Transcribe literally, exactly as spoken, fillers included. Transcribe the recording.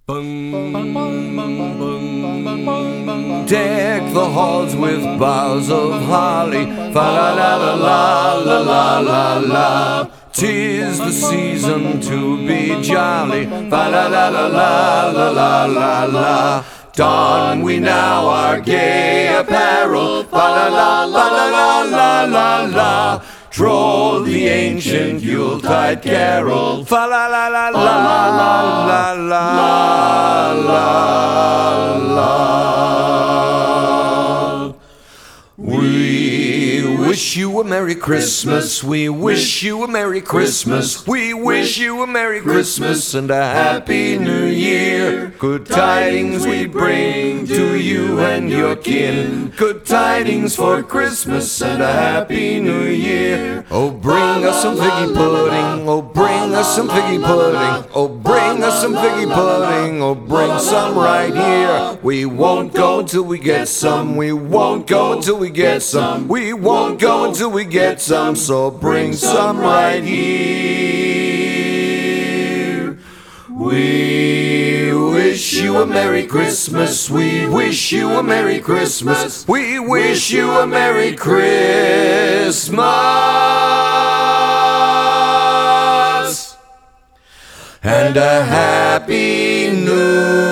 Deck the halls with boughs of holly, fa la la la la la la la la. 'Tis the season to be jolly, fa la la la la la la la la. Don we now our gay apparel, fa la la la la la la la. Troll the ancient Yuletide carol, fa la la la la la la la la la. We wish you a Merry Christmas, we wish you a Merry Christmas, we wish you a Merry Christmas and a Happy New Year. Good tidings we bring to you and your kin, good tidings for Christmas and a Happy New Year. Oh, bring us some figgy pudding, oh, bring us some figgy pudding, oh, bring us some figgy pudding, oh, bring some right here. We won't go until we get some, we won't go until we get some, we won't go until we get some, so bring some right here. We wish you a Merry Christmas, we wish you a Merry Christmas, we wish you a Merry Christmas and a Happy New